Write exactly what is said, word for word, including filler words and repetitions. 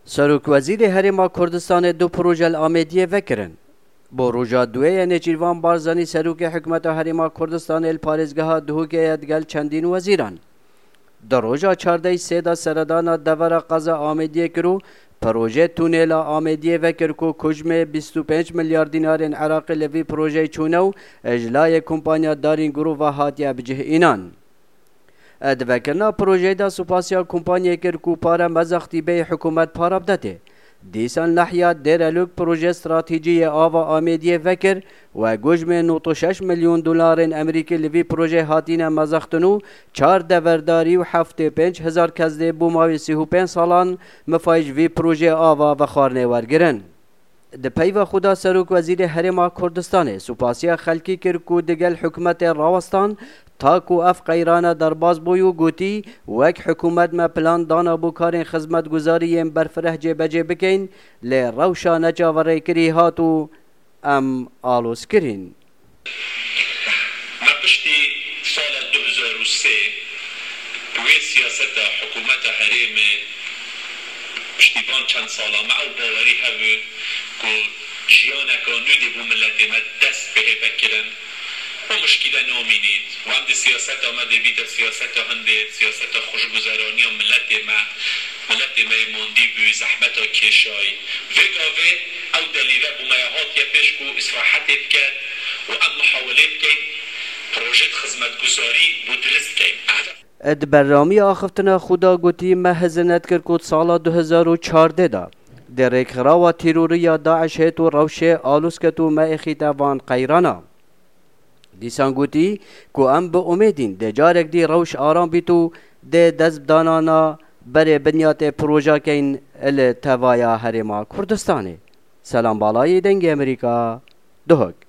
سروک وزیر هرما کردستان دو پروژه الآمدیه وکرن. با روژا دوی نجیروان بارزانی سروک حکمت هرما کردستان الپارزگاه دهوگه ادگل چندین وزیران. در روژا چارده سیدا سردان دور قضا آمدیه کرو پروژه تونل آمدیه وکر کو کجمه بیست و پنج میلیارد دینار عراق لوی پروژه چونو اجلای کمپانیا دارین گروه و هاتیه بجه اینان. ادوکرنا پروژه دا سپاسیا کمپانی کرکو پارا مزختی به حکومت پارا بدته. دیسان لحیات دیرالوک پروژه استراتیجی آوا آمیدیه وکر و گوشم نوت و شش میلیون دلار امریکی لوی پروژه هاتین مزختنو چار دورداری و هفت پنج هزار کزده بوماوی سی و پنج سالان مفایج وی پروژه آوا و خارنه ورگرن. د پیو خدا سروک وزیر هرما کردستان سپاسیا خلکی کرکو دگل حکومت راوستان تاکو اف قیرانه در باز بویو گوتی وک حکومت ما پلان دانا بو کارین خدمت گزاری برفره جبه جبه کین لی روشا نجاوره کری هاتو ام آلوس کرین. ما پشتی سال دو هزار و سه وی سیاست حکومت حریم پشتیبان چند سالا معو باوری هبو که جیانکا نودی بو ملت ما دست به بکرن و مشکل نامینید و هم دی سیاست آمده بید سیاست هنده سیاست خوشگذرانی و ملت ما ملت ما موندی بوی زحمت و کشای وگاوه او دلیله بو میهات یا پیشکو اصلاحات بکرد و ام محاوله بکن پروژه خدمت گذاری بو درست کن. اد برامی آخفتنا خدا گوتی مهزنت کرد سال دو هزار و چهارده دا در اکرا و تیروری داعش هیتو روشه آلوسکتو مایخی تاوان قیرانا. دیسان گوتی که ام به امیدین ده جارک دی روش آرام بیتو ده دزب دانانا بره بنیات پروژه کین ال توایا هرما کردستانه. سلام بالای دنگ امریکا دهک.